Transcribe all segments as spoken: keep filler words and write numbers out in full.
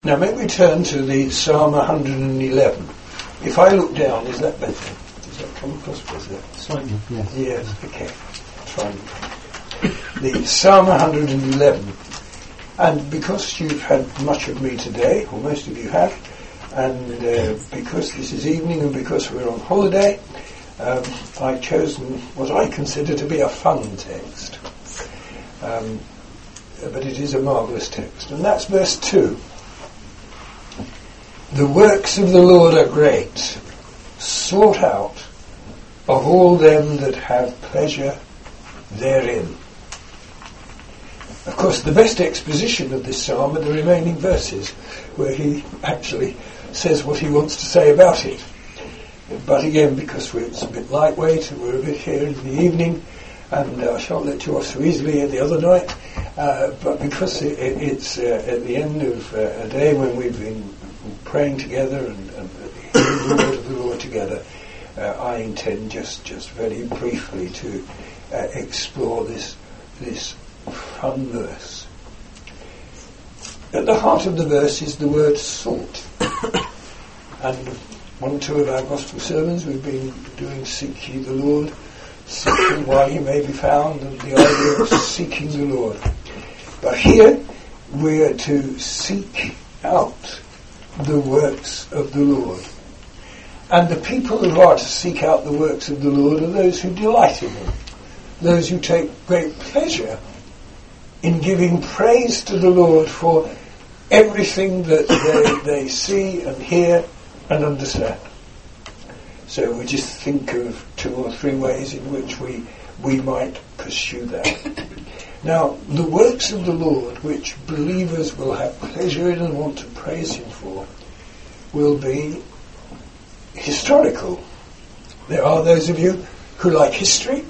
Now may we turn to the Psalm one hundred eleven. If I look down, is that better? Does that come across better? Slightly, yes. Yes, okay. Try and the Psalm one hundred eleven. And because you've had much of me today, or most of you have, and uh, because this is evening and because we're on holiday, um, I've chosen what I consider to be a fun text. Um, but it is a marvellous text. And that's verse two. The works of the Lord are great, sought out of all them that have pleasure therein. Of course, the best exposition of this psalm are the remaining verses, where he actually says what he wants to say about it. But again, because we're, it's a bit lightweight, and we're a bit here in the evening, and uh, I shan't let you off so easily the other night, uh, but because it, it, it's uh, at the end of uh, a day when we've been praying together and, and hearing the word of the Lord together, uh, I intend just, just very briefly to uh, explore this this fun verse. At the heart of the verse is the word sought. And one or two of our gospel sermons we've been doing Seek Ye the Lord, seeking why he may be found, and the idea of seeking the Lord. But here we are to seek out the works of the Lord. And the people who are to seek out the works of the Lord are those who delight in them, those who take great pleasure in giving praise to the Lord for everything that they, they see and hear and understand. So we just think of two or three ways in which we, we might pursue that. Now, the works of the Lord, which believers will have pleasure in and want to praise him for, will be historical. There are those of you who like history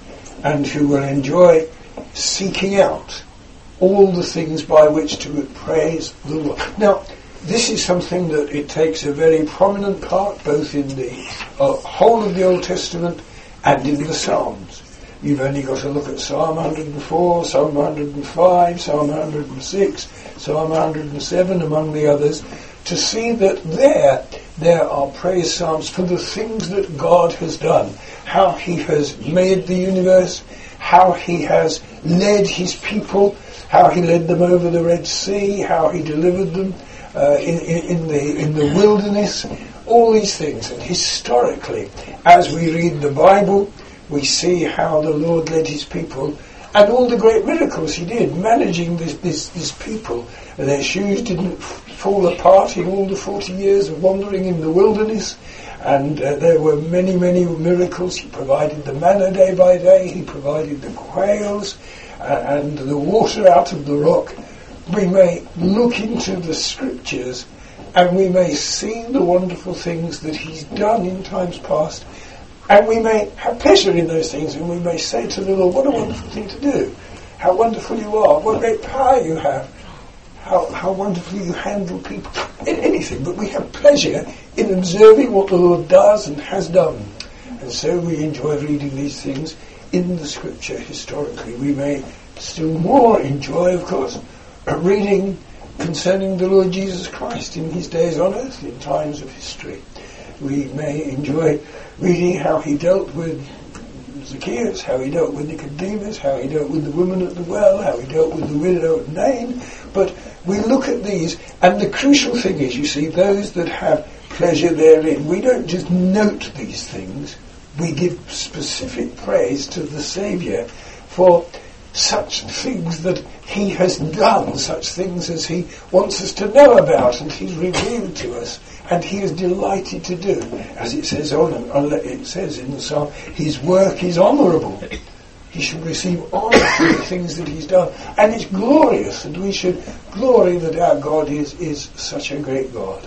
and who will enjoy seeking out all the things by which to praise the Lord. Now, this is something that it takes a very prominent part both in the uh, whole of the Old Testament and in the Psalms. You've only got to look at Psalm one hundred four, Psalm one hundred five, Psalm one hundred six, Psalm one hundred seven, among the others, to see that there, there are praise psalms for the things that God has done, how he has made the universe, how he has led his people, how he led them over the Red Sea, how he delivered them uh, in, in the in the wilderness, all these things. And historically, as we read the Bible, we see how the Lord led his people and all the great miracles he did, managing this, this, this people. Their shoes didn't fall apart in all the forty years of wandering in the wilderness. And uh, there were many, many miracles. He provided the manna day by day. He provided the quails uh, and the water out of the rock. We may look into the scriptures and we may see the wonderful things that he's done in times past. And we may have pleasure in those things, and we may say to the Lord, what a wonderful thing to do. How wonderful you are. What great power you have. How, how wonderfully you handle people. In anything. But we have pleasure in observing what the Lord does and has done. And so we enjoy reading these things in the scripture historically. We may still more enjoy, of course, reading concerning the Lord Jesus Christ in his days on earth, in times of history. We may enjoy reading how he dealt with Zacchaeus, how he dealt with Nicodemus, how he dealt with the woman at the well, how he dealt with the widow at Nain. But we look at these, and the crucial thing is, you see, those that have pleasure therein, we don't just note these things, we give specific praise to the Saviour for such things that he has done, such things as he wants us to know about and he's revealed to us and he is delighted to do. As it says on, it says in the psalm, his work is honourable. He should receive honour for the things that he's done. And it's glorious, and we should glory that our God is, is such a great God.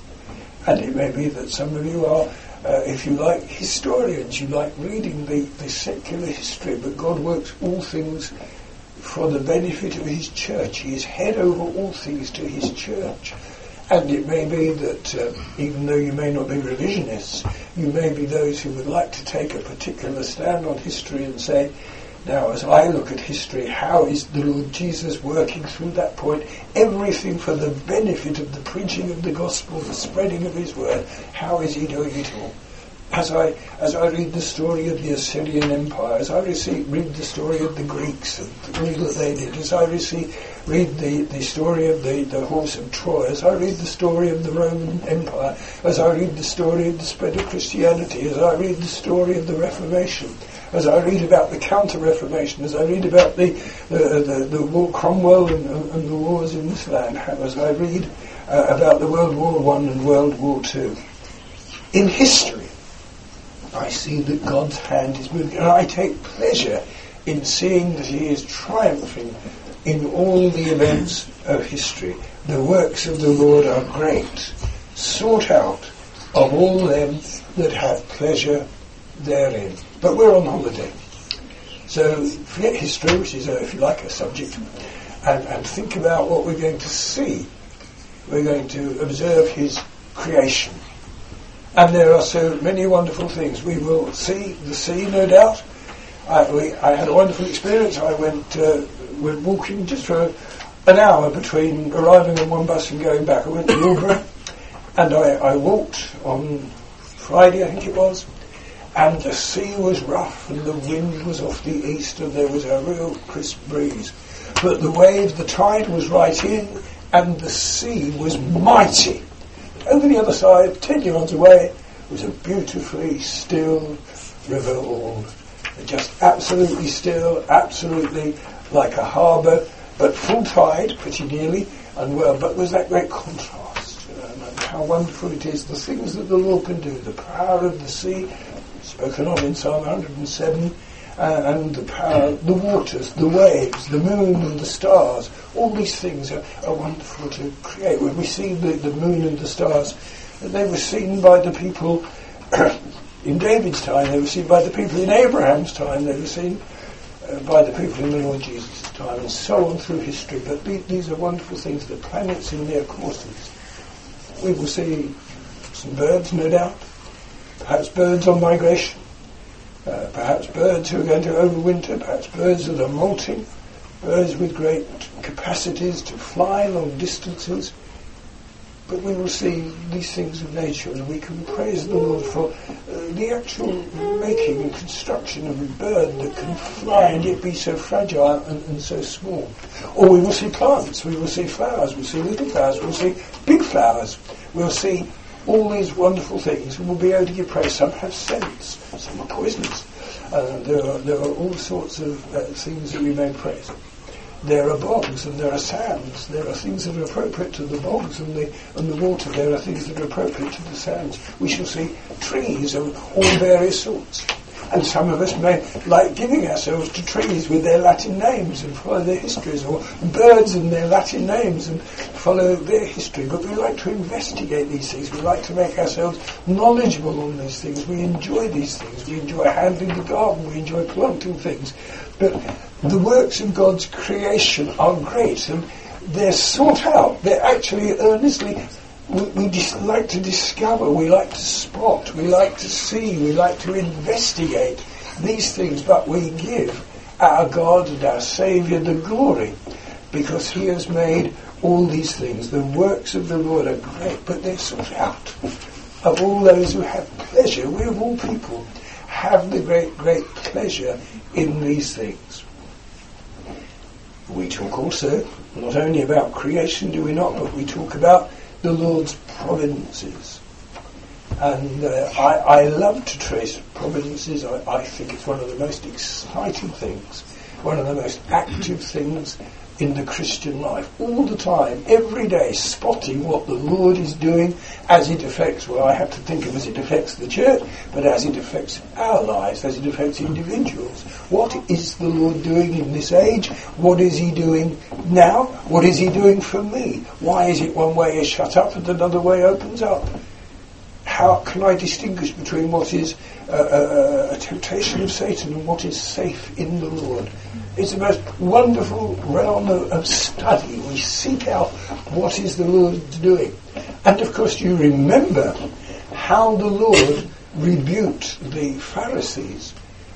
And it may be that some of you are, uh, if you like, historians, you like reading the, the secular history, but God works all things for the benefit of his church. He is head over all things to his church. And it may be that uh, even though you may not be revisionists, you may be those who would like to take a particular stand on history and say, Now, as I look at history, how is the Lord Jesus working through that point? Everything for the benefit of the preaching of the gospel, the spreading of his word. How is he doing it all? As I as I read the story of the Assyrian Empire, as I receive, read the story of the Greeks and the rule that they did, as I receive, read the, the story of the, the horse of Troy, as I read the story of the Roman Empire, as I read the story of the spread of Christianity, as I read the story of the Reformation, as I read about the Counter-Reformation, as I read about the the, the, the war, Cromwell and, and the wars in this land, as I read uh, about the World War One and World War Two, in history, I see that God's hand is moving, and I take pleasure in seeing that he is triumphing in all the events of history. The works of the Lord are great, sought out of all them that have pleasure therein. But we're on holiday, so forget history, which is, uh, if you like, a subject, and, and think about what we're going to see. We're going to observe his creation. And there are so many wonderful things. We will see the sea, no doubt. I, we, I had a wonderful experience. I went, uh, went walking just for an hour between arriving on one bus and going back. I went to Wilbur, and I, I walked on Friday, I think it was, and the sea was rough, and the wind was off the east, and there was a real crisp breeze. But the wave, the tide was right in, and the sea was mighty. Over the other side, ten yards away, was a beautifully still river, all just absolutely still, absolutely like a harbour, but full tide, pretty nearly, and well, but was that great contrast, you know, and how wonderful it is, the things that the Lord can do, the power of the sea, spoken of in Psalm one hundred seven, uh, and the power, the waters, the waves, the moon and the stars, all these things are, are wonderful to create. When we see the, the moon and the stars, they were seen by the people in David's time, they were seen by the people in Abraham's time, they were seen uh, by the people in the Lord Jesus' time, and so on through history. But the, these are wonderful things, the planets in their courses. We will see some birds, no doubt, perhaps birds on migration, uh, perhaps birds who are going to overwinter, perhaps birds that are molting, birds with great capacities to fly long distances. But we will see these things of nature, and we can praise the Lord for uh, the actual making and construction of a bird that can fly and yet be so fragile and, and so small. Or we will see plants, we will see flowers, we'll see little flowers, we'll see big flowers, we'll see all these wonderful things, and we'll be able to give praise. Some have scents, some are poisonous. Uh, there, are, there are all sorts of uh, things that we may praise. There are bogs and there are sands. There are things that are appropriate to the bogs and the and the water. There are things that are appropriate to the sands. We shall see trees of all various sorts. And some of us may like giving ourselves to trees with their Latin names and follow their histories, or birds and their Latin names and follow their history. But we like to investigate these things. We like to make ourselves knowledgeable on these things. We enjoy these things. We enjoy handling the garden. We enjoy planting things. But the works of God's creation are great, and they're sought out. They're actually earnestly, we, we dis- like to discover, we like to spot, we like to see, we like to investigate these things, but we give our God and our Saviour the glory, because he has made all these things. The works of the Lord are great, but they're sought out of all those who have pleasure. We of all people have the great, great pleasure in these things. We talk also, not only about creation, do we not, but we talk about the Lord's providences. And uh, I, I love to trace providences. I, I think it's one of the most exciting things, one of the most active things in the Christian life. All the time, every day, spotting what the Lord is doing as it affects, well, I have to think of as it affects the church, but as it affects our lives, as it affects individuals. What is the Lord doing in this age? What is he doing now? What is he doing for me? Why is it one way is shut up and another way opens up? How can I distinguish between what is a, a, a temptation of Satan and what is safe in the Lord? It's the most wonderful realm of, of study. We seek out what is the Lord doing. And of course you remember how the Lord rebuked the Pharisees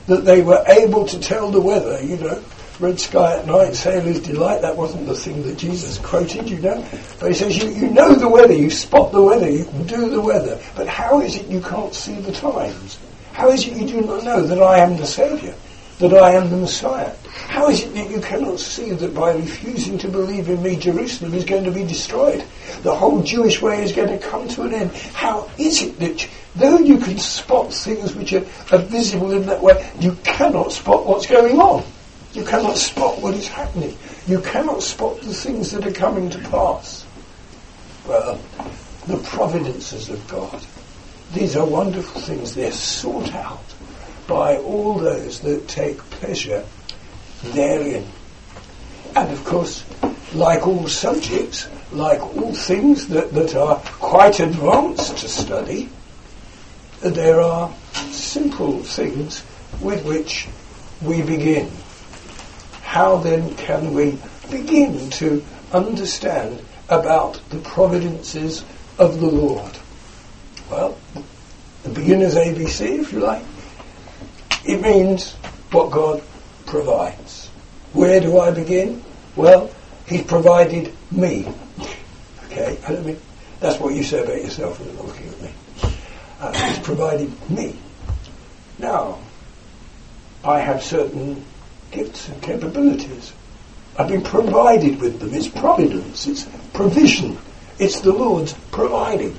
that they were able to tell the weather, you know, red sky at night, sailor's delight. That wasn't the thing that Jesus quoted, you know. But he says, you, you know the weather, you spot the weather, you can do the weather. But how is it you can't see the times? How is it you do not know that I am the Saviour, that I am the Messiah? How is it that you cannot see that by refusing to believe in me, Jerusalem is going to be destroyed? The whole Jewish way is going to come to an end. How is it that, though you can spot things which are, are visible in that way, you cannot spot what's going on? You cannot spot what is happening. You cannot spot the things that are coming to pass. Well, the providences of God. These are wonderful things. They're sought out by all those that take pleasure therein. And of course, like all subjects, like all things that, that are quite advanced to study, there are simple things with which we begin. How then can we begin to understand about the providences of the Lord? Well, the beginner's A B C, if you like. It means what God provides. Where do I begin? Well, He provided me. Okay, I don't mean, that's what you say about yourself when you're looking at me. Uh, he's provided me. Now, I have certain gifts and capabilities. I've been provided with them. It's providence. It's provision. It's the Lord's providing.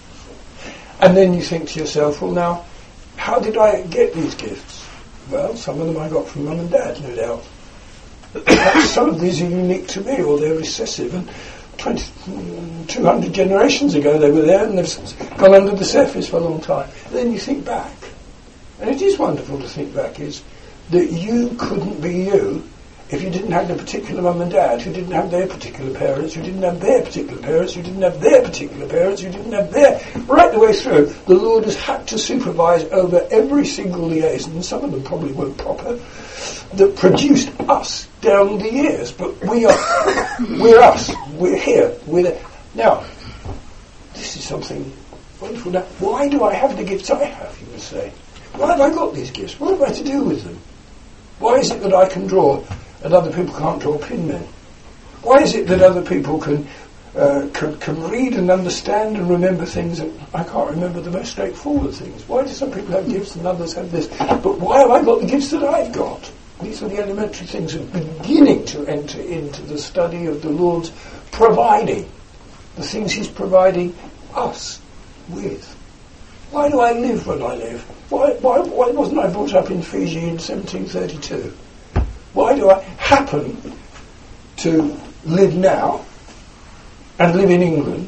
And then you think to yourself, well now, how did I get these gifts? Well, some of them I got from mum and dad, no doubt. Perhaps some of these are unique to me, or they're recessive. And twenty, two hundred generations ago they were there, and they've gone under the surface for a long time. And then you think back. And it is wonderful to think back, is that you couldn't be you if you didn't have the particular mum and dad who didn't have their particular parents, who didn't have their particular parents, who didn't have their particular parents, who didn't have their... Right the way through, the Lord has had to supervise over every single liaison, some of them probably weren't proper, that produced us down the years. But we are, we're us, we're here, we're there. Now, this is something wonderful. Now, why do I have the gifts I have, you would say? Why have I got these gifts? What am I to do with them? Why is it that I can draw and other people can't draw pin men? Why is it that other people can, uh, can can read and understand and remember things and I can't remember the most straightforward things? Why do some people have gifts and others have this? But why have I got the gifts that I've got? These are the elementary things of beginning to enter into the study of the Lord's providing, the things He's providing us with. Why do I live when I live? Why, why, why wasn't I brought up in Fiji in seventeen thirty-two? Why do I happen to live now and live in England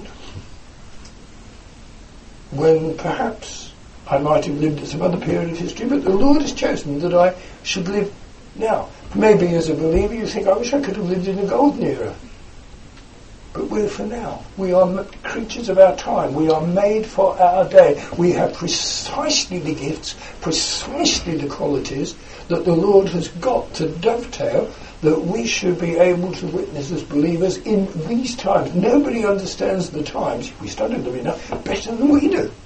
when perhaps I might have lived at some other period of history, but the Lord has chosen that I should live now. Maybe as a believer you think, I wish I could have lived in the golden era. But we're for now. We are creatures of our time. We are made for our day. We have precisely the gifts, precisely the qualities that the Lord has got to dovetail that we should be able to witness as believers in these times. Nobody understands the times, if we study them enough, better than we do.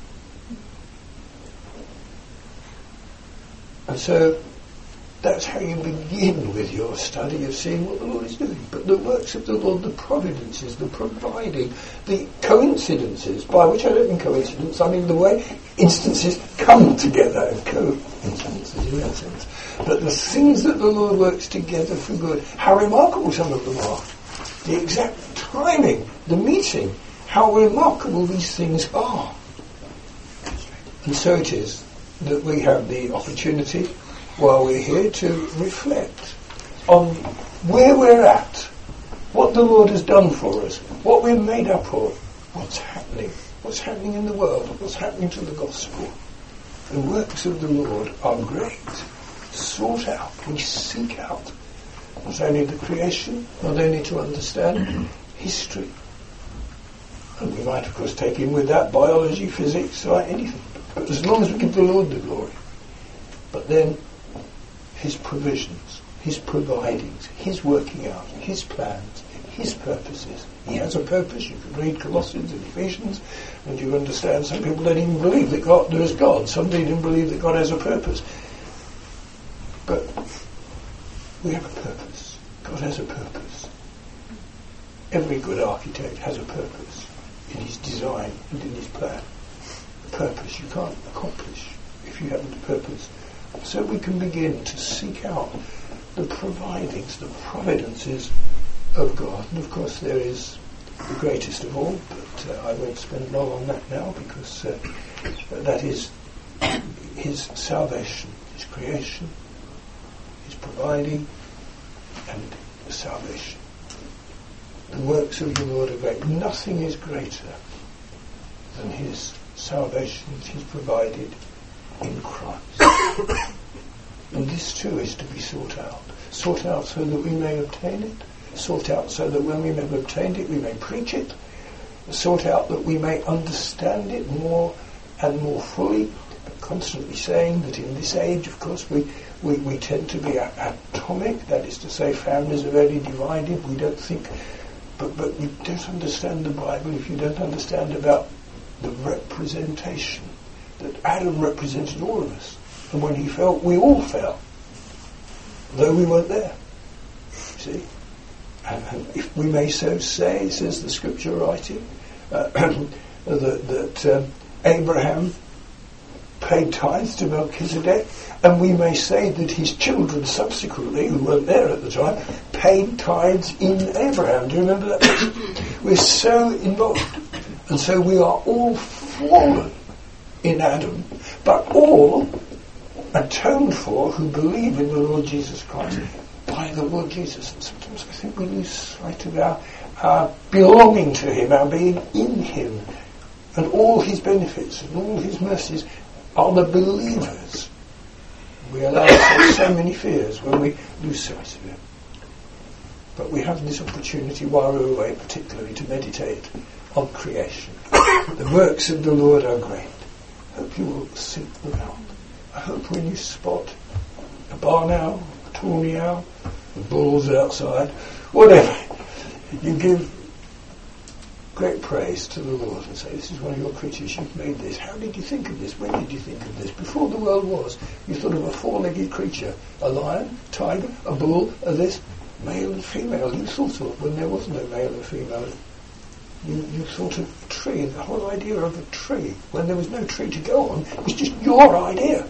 And so that's how you begin with your study of seeing what the Lord is doing. But the works of the Lord, the providences, the providing, the coincidences, by which I don't mean coincidence, I mean the way instances come together, and coincidences in that sense. But the things that the Lord works together for good, how remarkable some of them are. The exact timing, the meeting, how remarkable these things are. And so it is that we have the opportunity while we're here to reflect on where we're at, what the Lord has done for us, what we're made up of, what's happening, what's happening in the world, what's happening to the gospel. The works of the Lord are great, sought out, we seek out not only the creation, not only to understand history. And we might of course take in with that biology, physics, or anything, but as long as we give the Lord the glory. But then His provisions, His providings, His working out, His plans, His purposes. He has a purpose. You can read Colossians and Ephesians and you understand some people don't even believe that God, there is God. Some don't even believe that God has a purpose. But we have a purpose. God has a purpose. Every good architect has a purpose in his design and in his plan. A purpose you can't accomplish if you haven't a purpose. So we can begin to seek out the providings, the providences of God. And of course there is the greatest of all, but uh, I won't spend long on that now, because uh, that is his salvation, his creation, his providing, and salvation. The works of the Lord are great. Nothing is greater than his salvation, he's provided in Christ. And this too is to be sought out. Sought out so that we may obtain it. Sought out so that when we have obtained it, we may preach it. Sought out that we may understand it more and more fully. Constantly saying that in this age, of course, we, we, we tend to be a- atomic. That is to say, families are very divided. We don't think... But, but you don't understand the Bible if you don't understand about the representation. That Adam represented all of us. And when he fell, we all fell. Though we weren't there. See? And, and if we may so say, says the scripture writing, uh, that, that um, Abraham paid tithes to Melchizedek, and we may say that his children subsequently, who weren't there at the time, paid tithes in Abraham. Do you remember that? We're so involved. And so we are all fallen in Adam, but all atoned for who believe in the Lord Jesus Christ by the Lord Jesus. And sometimes I think we lose sight of our, our belonging to him, our being in him, and all his benefits and all his mercies are the believers. We allow ourselves so many fears when we lose sight of him. But we have this opportunity while we're away, particularly to meditate on creation. The works of the Lord are great. I hope you will seek them out. I hope when you spot a barn owl, a tawny owl, the bulls outside, whatever, you give great praise to the Lord and say, this is one of your creatures, you've made this. How did you think of this? When did you think of this? Before the world was, you thought of a four-legged creature, a lion, tiger, a bull, a this, male and female. You thought of when there wasn't a male and female. You, you thought of a tree, the whole idea of a tree, when there was no tree to go on, was just your idea.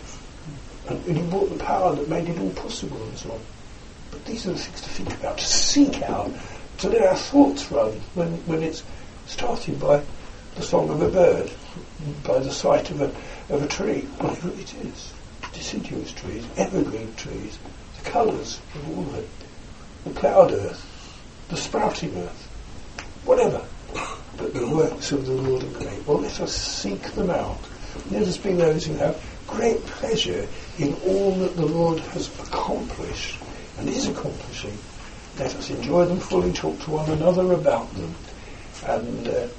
And, and you brought the power that made it all possible and so on. But these are the things to think about, to seek out, to let our thoughts run when, when it's started by the song of a bird, by the sight of a, of a tree, whatever it is. Deciduous trees, evergreen trees, the colours of all of it, the cloud earth, the sprouting earth, whatever. But the works of the Lord are great. Well, let us seek them out. Let us be those who have great pleasure in all that the Lord has accomplished and is accomplishing. Let us enjoy them fully, talk to one another about them. And uh,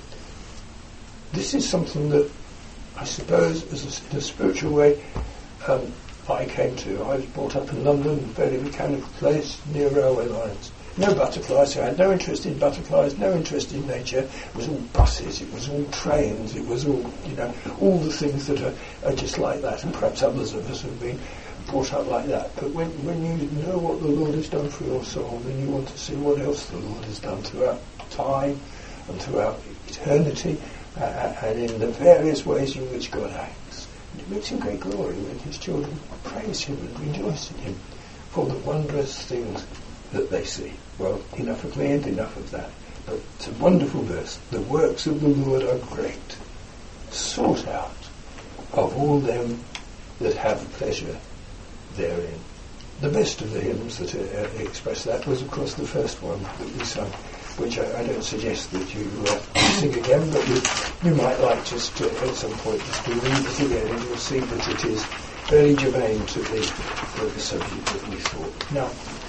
this is something that I suppose, as a, in a spiritual way, um, I came to. I was brought up in London, a very mechanical place near railway lines. No butterflies, so I had no interest in butterflies, no interest in nature. It was all buses, it was all trains, it was all, you know, all the things that are, are just like that. And perhaps others of us have been brought up like that. But when, when you know what the Lord has done for your soul, then you want to see what else the Lord has done throughout time and throughout eternity, uh, and in the various ways in which God acts. And it makes him great glory when his children praise him and rejoice in him for the wondrous things that they see. Well, enough of me and enough of that. But it's a wonderful verse. The works of the Lord are great, sought out of all them that have pleasure therein. The best of the hymns that uh, express that was, of course, the first one that we sung, which I, I don't suggest that you uh, sing again, but you, you might like just to, at some point just to read it again, and you'll see that it is very germane to the, to the subject that we thought. Now,